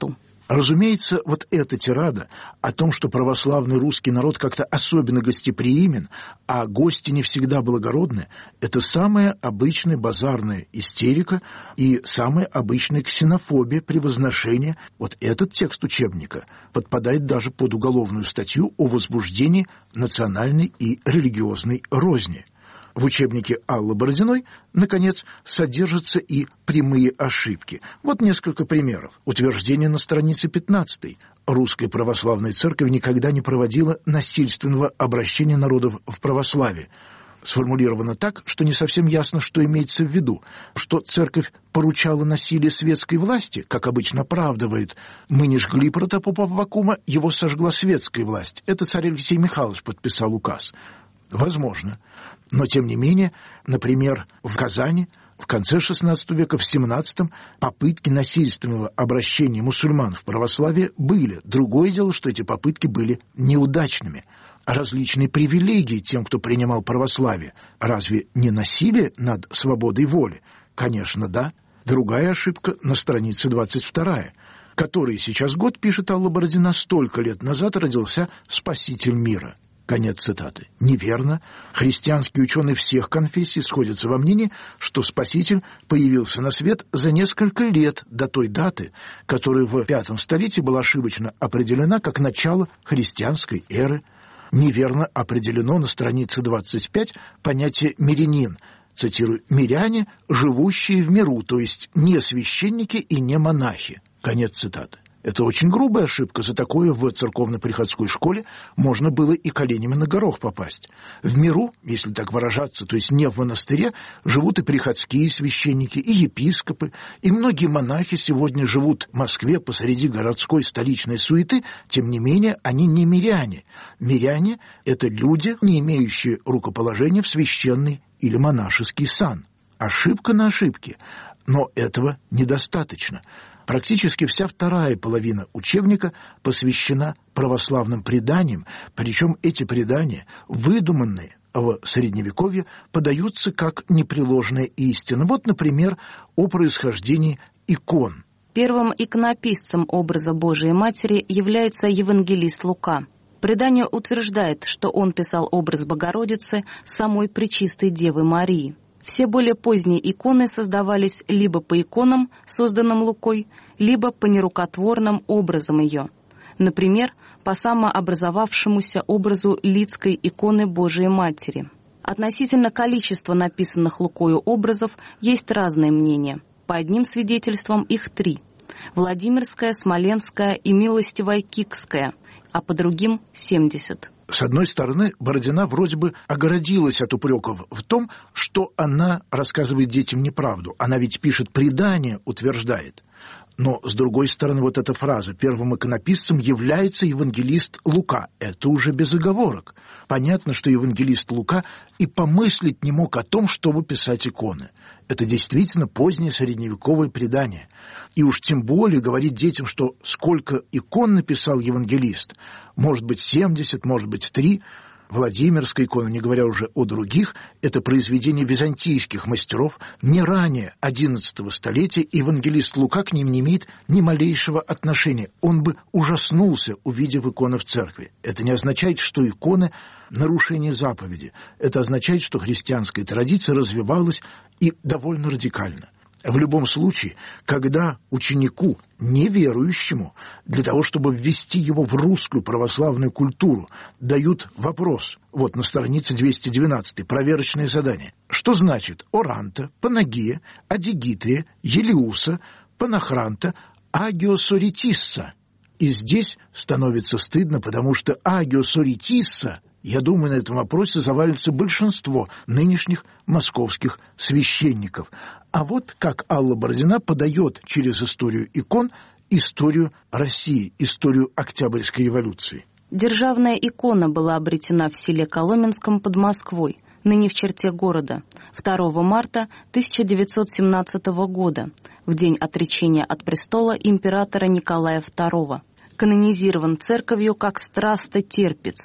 Разумеется, вот эта тирада о том, что православный русский народ как-то особенно гостеприимен, а гости не всегда благородны, это самая обычная базарная истерика и самая обычная ксенофобия при возношении. Вот этот текст учебника подпадает даже под уголовную статью о возбуждении национальной и религиозной розни. В учебнике Аллы Бородиной, наконец, содержатся и прямые ошибки. Вот несколько примеров. Утверждение на странице пятнадцатой. Русская православная церковь никогда не проводила насильственного обращения народов в православие. Сформулировано так, что не совсем ясно, что имеется в виду. Что церковь поручала насилие светской власти, как обычно оправдывает. Мы не жгли протопопа Аввакума, его сожгла светская власть. Это царь Алексей Михайлович подписал указ. Возможно. Но, тем не менее, например, в Казани в конце шестнадцатого века, в семнадцатом, попытки насильственного обращения мусульман в православие были. Другое дело, что эти попытки были неудачными. Различные привилегии тем, кто принимал православие. Разве не насилие над свободой воли? Конечно, да. Другая ошибка на странице двадцать вторая. Который сейчас год, пишет Алла Бородина, столько лет назад родился Спаситель мира. Конец цитаты. Неверно. Христианские ученые всех конфессий сходятся во мнении, что Спаситель появился на свет за несколько лет до той даты, которая в пятом столетии была ошибочно определена как начало христианской эры. Неверно определено на странице двадцать пять понятие «мирянин». Цитирую: «миряне, живущие в миру», то есть не священники и не монахи. Конец цитаты. Это очень грубая ошибка. За такое в церковно-приходской школе можно было и коленями на горох попасть. В миру, если так выражаться, то есть не в монастыре, живут и приходские священники, и епископы, и многие монахи сегодня живут в Москве посреди городской столичной суеты, тем не менее они не миряне. Миряне – это люди, не имеющие рукоположения в священный или монашеский сан. Ошибка на ошибке, но этого недостаточно. Практически вся вторая половина учебника посвящена православным преданиям, причем эти предания, выдуманные в Средневековье, подаются как непреложная истина. Вот, например, о происхождении икон. Первым иконописцем образа Божией Матери является евангелист Лука. Предание утверждает, что он писал образ Богородицы, самой Пречистой Девы Марии. Все более поздние иконы создавались либо по иконам, созданным Лукой, либо по нерукотворным образам ее. Например, по самообразовавшемуся образу Лидской иконы Божией Матери. Относительно количества написанных Лукою образов есть разные мнения. По одним свидетельствам их три – Владимирская, Смоленская и Милостивая Кикская, а по другим – семьдесят. С одной стороны, Бородина вроде бы огородилась от упреков в том, что она рассказывает детям неправду. Она ведь пишет предание, утверждает. Но, с другой стороны, вот эта фраза «первым иконописцем является евангелист Лука». Это уже без оговорок. Понятно, что евангелист Лука и помыслить не мог о том, чтобы писать иконы. Это действительно позднее средневековое предание. И уж тем более говорить детям, что сколько икон написал евангелист, может быть семьдесят, может быть три. Владимирская икона, не говоря уже о других, это произведение византийских мастеров. Не ранее одиннадцатого столетия евангелист Лука к ним не имеет ни малейшего отношения. Он бы ужаснулся, увидев иконы в церкви. Это не означает, что иконы – нарушение заповеди. Это означает, что христианская традиция развивалась и довольно радикально. В любом случае, когда ученику, неверующему, для того, чтобы ввести его в русскую православную культуру, дают вопрос, вот на странице двести двенадцать, проверочное задание. Что значит оранта, панагия, адигитрия, елеуса, панахранта, агиосоритисса? И здесь становится стыдно, потому что агиосоритисса, я думаю, на этом вопросе завалится большинство нынешних московских священников. А вот как Алла Бородина подает через историю икон историю России, историю Октябрьской революции. Державная икона была обретена в селе Коломенском под Москвой, ныне в черте города, второго марта тысяча девятьсот семнадцатого года, в день отречения от престола императора Николая второго. Канонизирован церковью как страстотерпец.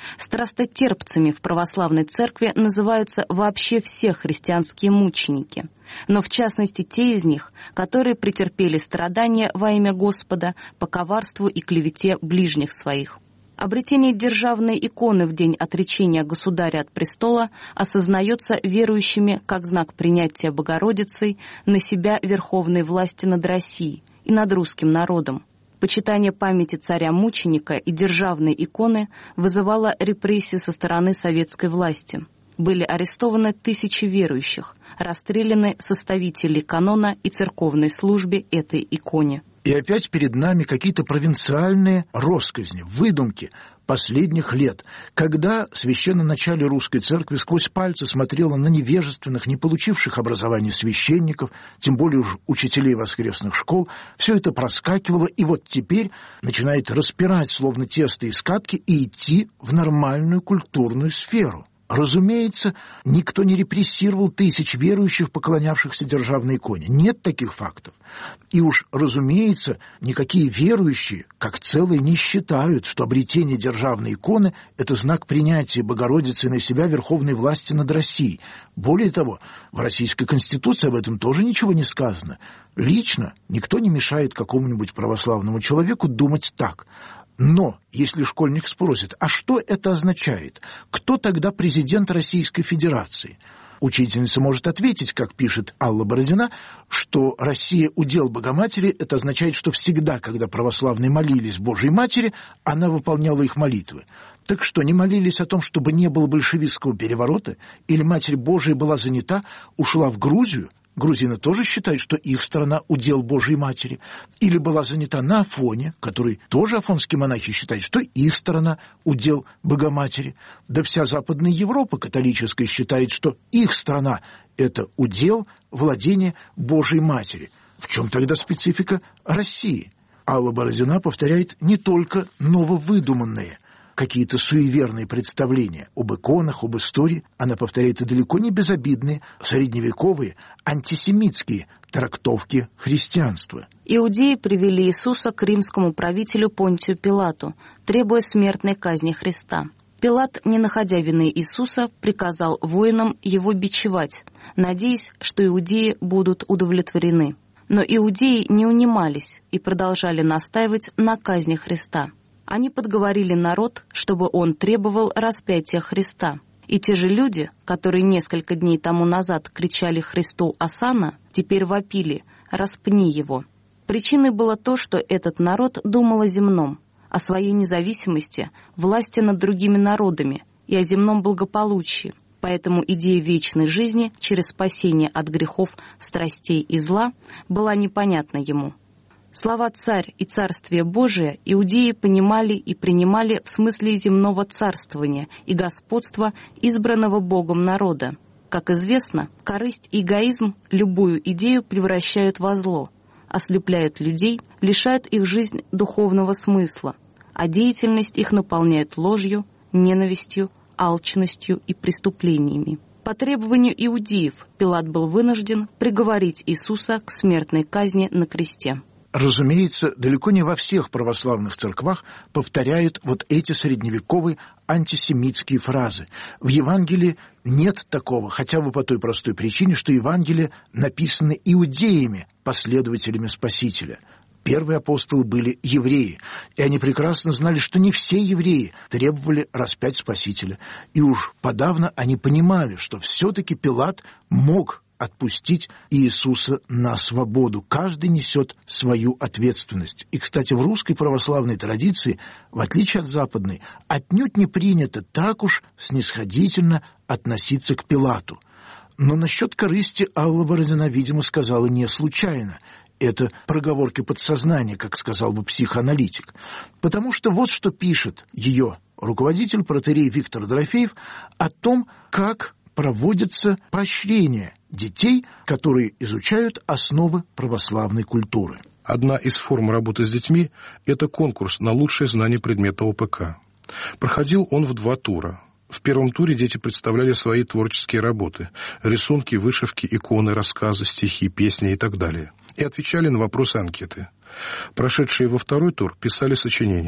Страстотерпцами в православной церкви называются вообще все христианские мученики, но в частности те из них, которые претерпели страдания во имя Господа по коварству и клевете ближних своих. Обретение державной иконы в день отречения государя от престола осознается верующими как знак принятия Богородицей на себя верховной власти над Россией и над русским народом. Почитание памяти царя-мученика и державной иконы вызывало репрессии со стороны советской власти. Были арестованы тысячи верующих, расстреляны составители канона и церковной службе этой иконе. И опять перед нами какие-то провинциальные россказни, выдумки последних лет, когда священноначалие русской церкви сквозь пальцы смотрело на невежественных, не получивших образования священников, тем более уж учителей воскресных школ, все это проскакивало, и вот теперь начинает распирать, словно тесто из катки, и идти в нормальную культурную сферу. Разумеется, никто не репрессировал тысяч верующих, поклонявшихся державной иконе. Нет таких фактов. И уж, разумеется, никакие верующие, как целые, не считают, что обретение державной иконы – это знак принятия Богородицы на себя верховной власти над Россией. Более того, в Российской Конституции об этом тоже ничего не сказано. Лично никто не мешает какому-нибудь православному человеку думать так. Но, если школьник спросит, а что это означает? Кто тогда президент Российской Федерации? Учительница может ответить, как пишет Алла Бородина, что Россия удел Богоматери, это означает, что всегда, когда православные молились Божьей Матери, она выполняла их молитвы. Так что, не молились о том, чтобы не было большевистского переворота, или Матерь Божия была занята, ушла в Грузию? Грузины тоже считают, что их страна удел Божьей Матери. Или была занята на Афоне, который тоже афонские монахи считают, что их страна удел Богоматери. Да вся Западная Европа католическая считает, что их страна – это удел, владение Божьей Матери. В чем тогда специфика России? Алла Бородина повторяет не только нововыдуманные какие-то суеверные представления об иконах, об истории. Она повторяет и далеко не безобидные, средневековые, антисемитские трактовки христианства. Иудеи привели Иисуса к римскому правителю Понтию Пилату, требуя смертной казни Христа. Пилат, не находя вины Иисуса, приказал воинам его бичевать, надеясь, что иудеи будут удовлетворены. Но иудеи не унимались и продолжали настаивать на казни Христа. Они подговорили народ, чтобы он требовал распятия Христа. И те же люди, которые несколько дней тому назад кричали Христу «Осанна», теперь вопили «Распни его». Причиной было то, что этот народ думал о земном, о своей независимости, власти над другими народами и о земном благополучии. Поэтому идея вечной жизни через спасение от грехов, страстей и зла была непонятна ему. Слова «царь» и «царствие Божие» иудеи понимали и принимали в смысле земного царствования и господства избранного Богом народа. Как известно, корысть и эгоизм любую идею превращают во зло, ослепляют людей, лишают их жизнь духовного смысла, а деятельность их наполняет ложью, ненавистью, алчностью и преступлениями. По требованию иудеев Пилат был вынужден приговорить Иисуса к смертной казни на кресте. Разумеется, далеко не во всех православных церквах повторяют вот эти средневековые антисемитские фразы. В Евангелии нет такого, хотя бы по той простой причине, что Евангелие написаны иудеями, последователями Спасителя. Первые апостолы были евреи, и они прекрасно знали, что не все евреи требовали распять Спасителя. И уж подавно они понимали, что все-таки Пилат мог отпустить Иисуса на свободу. Каждый несет свою ответственность. И, кстати, в русской православной традиции, в отличие от западной, отнюдь не принято так уж снисходительно относиться к Пилату. Но насчет корысти Алла Бородина, видимо, сказала не случайно. Это проговорки подсознания, как сказал бы психоаналитик. Потому что вот что пишет ее руководитель, протоиерей Виктор Дорофеев, о том, как проводится поощрение детей, которые изучают основы православной культуры. Одна из форм работы с детьми – это конкурс на лучшее знание предмета о пэ ка. Проходил он в два тура. В первом туре дети представляли свои творческие работы – рисунки, вышивки, иконы, рассказы, стихи, песни и так далее. И отвечали на вопросы анкеты. Прошедшие во второй тур писали сочинения.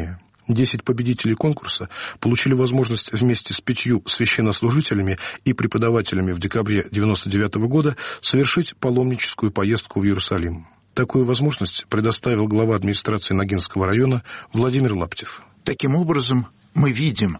Десять победителей конкурса получили возможность вместе с пятью священнослужителями и преподавателями в декабре девяносто девятого года совершить паломническую поездку в Иерусалим. Такую возможность предоставил глава администрации Ногинского района Владимир Лаптев. Таким образом, мы видим,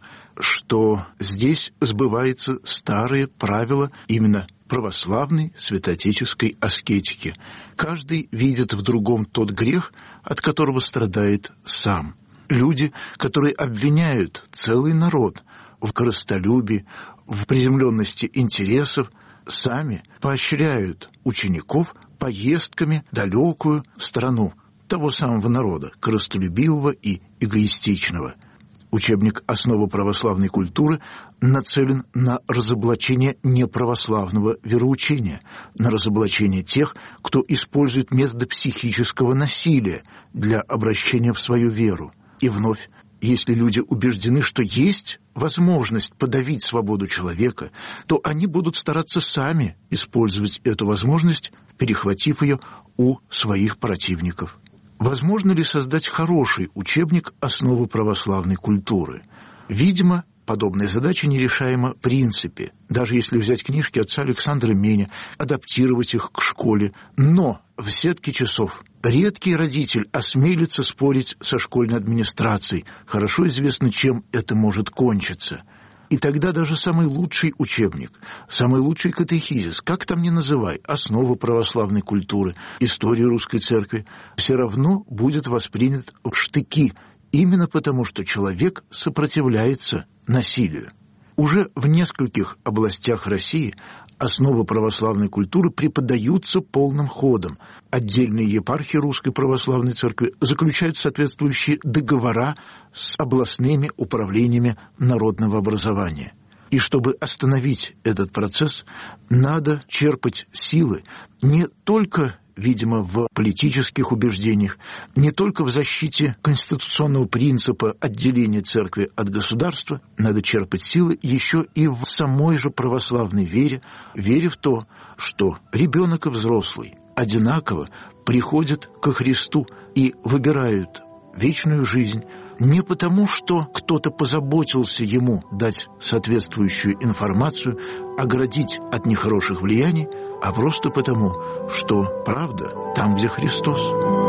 что здесь сбывается старые правила именно православной святоотеческой аскетики. Каждый видит в другом тот грех, от которого страдает сам. Люди, которые обвиняют целый народ в корыстолюбии, в приземленности интересов, сами поощряют учеников поездками в далекую страну того самого народа, корыстолюбивого и эгоистичного. Учебник «Основы православной культуры» нацелен на разоблачение неправославного вероучения, на разоблачение тех, кто использует методы психического насилия для обращения в свою веру. И вновь, если люди убеждены, что есть возможность подавить свободу человека, то они будут стараться сами использовать эту возможность, перехватив ее у своих противников. Возможно ли создать хороший учебник «Основы православной культуры»? Видимо, подобная задача нерешаема в принципе, даже если взять книжки отца Александра Меня, адаптировать их к школе. Но в сетке часов редкий родитель осмелится спорить со школьной администрацией. Хорошо известно, чем это может кончиться. И тогда даже самый лучший учебник, самый лучший катехизис, как там ни называй, основы православной культуры, история русской церкви, все равно будет воспринят в штыки, именно потому, что человек сопротивляется насилию. Уже в нескольких областях России основы православной культуры преподаются полным ходом. Отдельные епархии Русской Православной Церкви заключают соответствующие договора с областными управлениями народного образования. И чтобы остановить этот процесс, надо черпать силы не только, видимо, в политических убеждениях, не только в защите конституционного принципа отделения церкви от государства, надо черпать силы еще и в самой же православной вере, вере в то, что ребенок и взрослый одинаково приходят ко Христу и выбирают вечную жизнь не потому, что кто-то позаботился ему дать соответствующую информацию, оградить от нехороших влияний, а просто потому, что правда там, где Христос.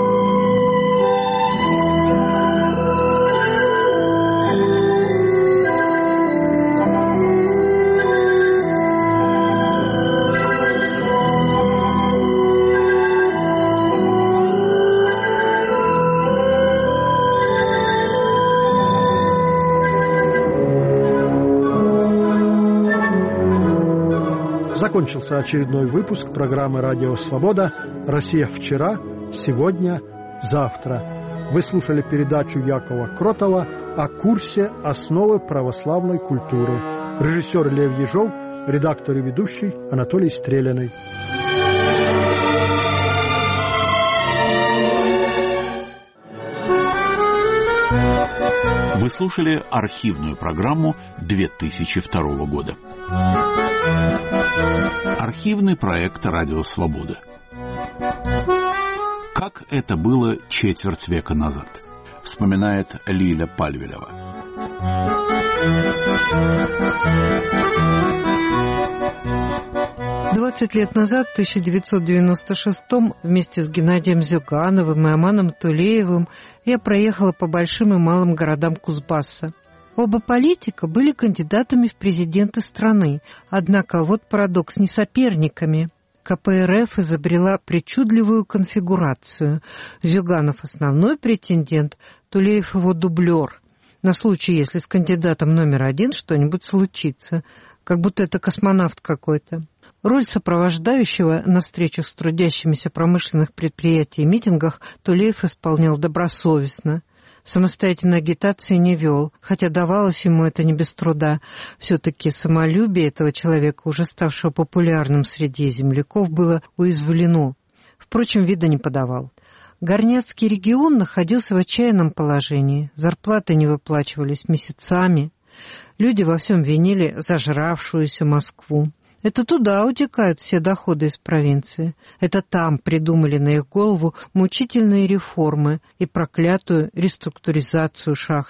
Закончился очередной выпуск программы «Радио Свобода. Россия вчера, сегодня, завтра». Вы слушали передачу Якова Кротова о курсе «Основы православной культуры». Режиссер Лев Ежов, редактор и ведущий Анатолий Стреляный. Вы слушали архивную программу две тысячи второго года. Архивный проект «Радио Свобода». Как это было четверть века назад, вспоминает Лиля Пальвелева. Двадцать лет назад, в тысяча девятьсот девяносто шестом, вместе с Геннадием Зюгановым и Аманом Тулеевым я проехала по большим и малым городам Кузбасса. Оба политика были кандидатами в президенты страны, однако вот парадокс, не соперниками. ка пэ эр эф изобрела причудливую конфигурацию. Зюганов – основной претендент, Тулеев – его дублер. На случай, если с кандидатом номер один что-нибудь случится, как будто это космонавт какой-то. Роль сопровождающего на встречах с трудящимися промышленных предприятий и митингах Тулеев исполнял добросовестно. Самостоятельной агитации не вел, хотя давалось ему это не без труда. Все-таки самолюбие этого человека, уже ставшего популярным среди земляков, было уязвлено. Впрочем, вида не подавал. Горняцкий регион находился в отчаянном положении. Зарплаты не выплачивались месяцами. Люди во всем винили зажравшуюся Москву. Это туда утекают все доходы из провинции. Это там придумали на их голову мучительные реформы и проклятую реструктуризацию шахт.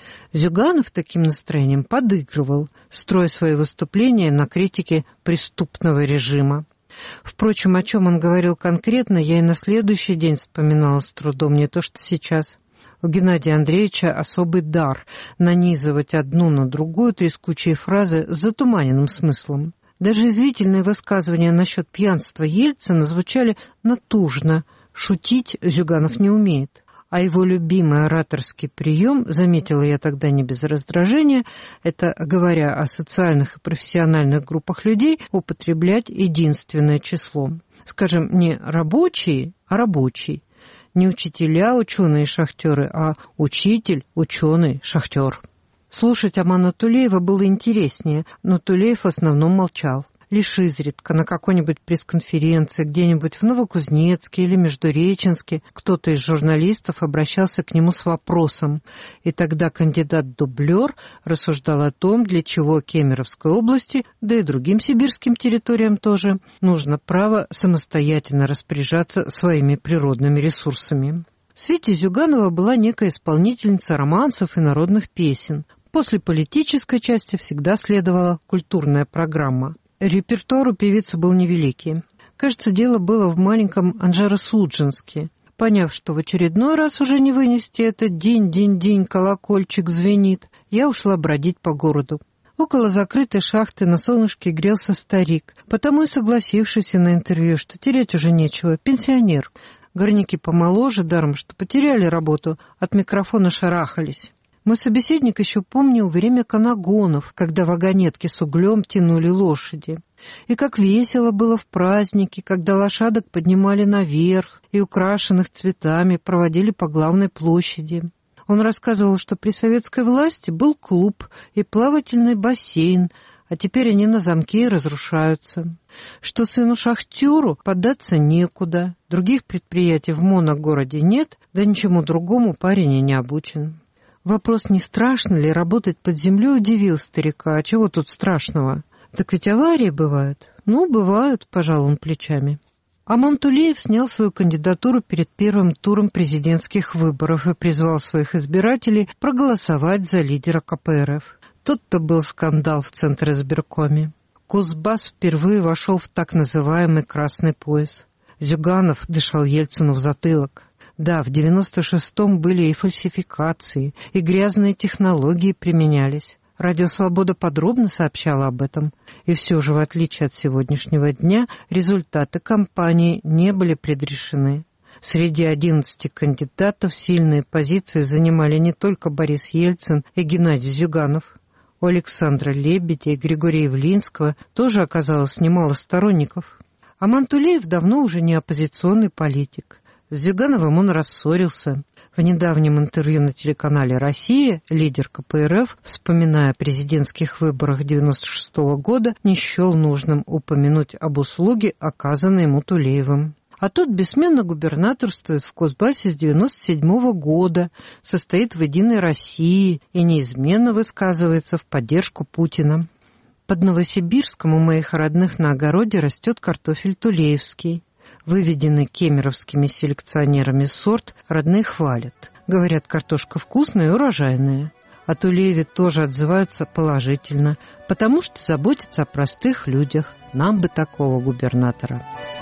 Зюганов таким настроением подыгрывал, строя свои выступления на критике преступного режима. Впрочем, о чем он говорил конкретно, я и на следующий день вспоминала с трудом, не то что сейчас. У Геннадия Андреевича особый дар нанизывать одну на другую трескучие фразы с затуманенным смыслом. Даже извительные высказывания насчет пьянства Ельцина звучали натужно. Шутить Зюганов не умеет. А его любимый ораторский прием, заметила я тогда не без раздражения, это, говоря о социальных и профессиональных группах людей, употреблять единственное число. Скажем, не рабочие, а рабочий. Не учителя, ученые, шахтеры, а учитель, ученый, шахтер. Слушать Амана Тулеева было интереснее, но Тулеев в основном молчал. Лишь изредка на какой-нибудь пресс-конференции где-нибудь в Новокузнецке или Междуреченске кто-то из журналистов обращался к нему с вопросом, и тогда кандидат-дублер рассуждал о том, для чего Кемеровской области, да и другим сибирским территориям тоже, нужно право самостоятельно распоряжаться своими природными ресурсами. В свете Зюганова была некая исполнительница романсов и народных песен. После политической части всегда следовала культурная программа. Репертуар у певицы был невеликий. Кажется, дело было в маленьком Анжеро-Судженске. Поняв, что в очередной раз уже не вынести этот день-день-день колокольчик звенит, я ушла бродить по городу. Около закрытой шахты на солнышке грелся старик, потому и согласившийся на интервью, что терять уже нечего, пенсионер. Горняки помоложе, даром что потеряли работу, от микрофона шарахались. Мой собеседник еще помнил время канагонов, когда вагонетки с углем тянули лошади. И как весело было в празднике, когда лошадок поднимали наверх и украшенных цветами проводили по главной площади. Он рассказывал, что при советской власти был клуб и плавательный бассейн, а теперь они на замке и разрушаются. Что сыну-шахтеру податься некуда, других предприятий в моногороде нет, да ничему другому парень и не обучен. Вопрос, не страшно ли работать под землей, удивил старика. А чего тут страшного? Так ведь аварии бывают. Ну, бывают, пожал он плечами. Аман Тулеев снял свою кандидатуру перед первым туром президентских выборов и призвал своих избирателей проголосовать за лидера ка пэ эр эф. Тот-то был скандал в Центризбиркоме. Кузбасс впервые вошел в так называемый «красный пояс». Зюганов дышал Ельцину в затылок. Да, в девяносто шестом были и фальсификации, и грязные технологии применялись. Радио «Свобода» подробно сообщала об этом. И все же, в отличие от сегодняшнего дня, результаты кампании не были предрешены. Среди одиннадцати кандидатов сильные позиции занимали не только Борис Ельцин и Геннадий Зюганов. У Александра Лебедя и Григория Явлинского тоже оказалось немало сторонников. Аман Тулеев давно уже не оппозиционный политик. С Зюгановым он рассорился. В недавнем интервью на телеканале «Россия» лидер ка пэ эр эф, вспоминая о президентских выборах девяносто шестого года, не счел нужным упомянуть об услуге, оказанной ему Тулеевым. А тот бессменно губернаторствует в Кузбассе с девяносто седьмого года, состоит в «Единой России» и неизменно высказывается в поддержку Путина. Под Новосибирском у моих родных на огороде растет картофель тулеевский. Выведенный кемеровскими селекционерами сорт родные хвалят. Говорят, картошка вкусная и урожайная. О Тулееве тоже отзываются положительно, потому что заботятся о простых людях. Нам бы такого губернатора.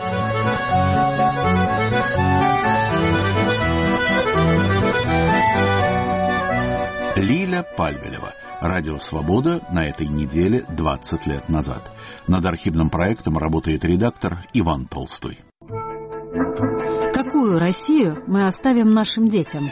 Лиля Пальвелева. Радио «Свобода» на этой неделе двадцать лет назад. Над архивным проектом работает редактор Иван Толстой. Какую Россию мы оставим нашим детям?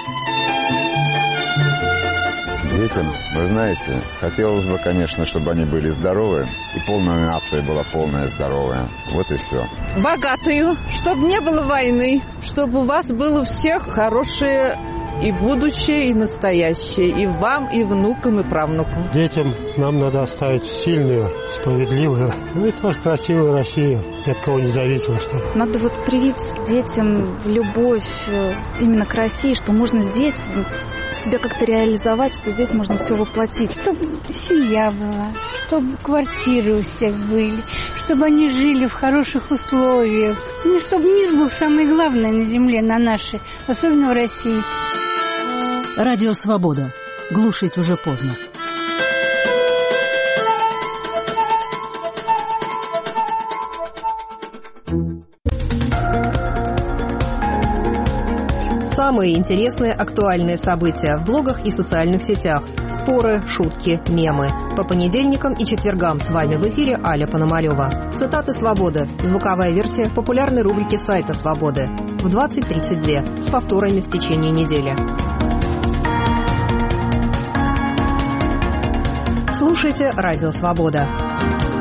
Детям, вы знаете, хотелось бы, конечно, чтобы они были здоровы, и полная нация была полная здоровая. Вот и все. Богатую, чтобы не было войны, чтобы у вас было у всех хорошее и будущее, и настоящее, и вам, и внукам, и правнукам. Детям нам надо оставить сильную, справедливую, ну и тоже красивую Россию, ни от кого независимо. Чтобы... Надо вот привить детям любовь именно к России, что можно здесь себя как-то реализовать, что здесь можно все воплотить. Чтобы семья была, чтобы квартиры у всех были, чтобы они жили в хороших условиях. Ну, чтобы мир был самое главное на земле, на нашей, особенно в России. Радио «Свобода». Глушить уже поздно. Самые интересные актуальные события в блогах и социальных сетях. Споры, шутки, мемы. По понедельникам и четвергам с вами в эфире Аля Пономарёва. Цитаты «Свободы». Звуковая версия популярной рубрики сайта «Свободы». В двадцать тридцать два с повторами в течение недели. Слушайте «Радио Свобода».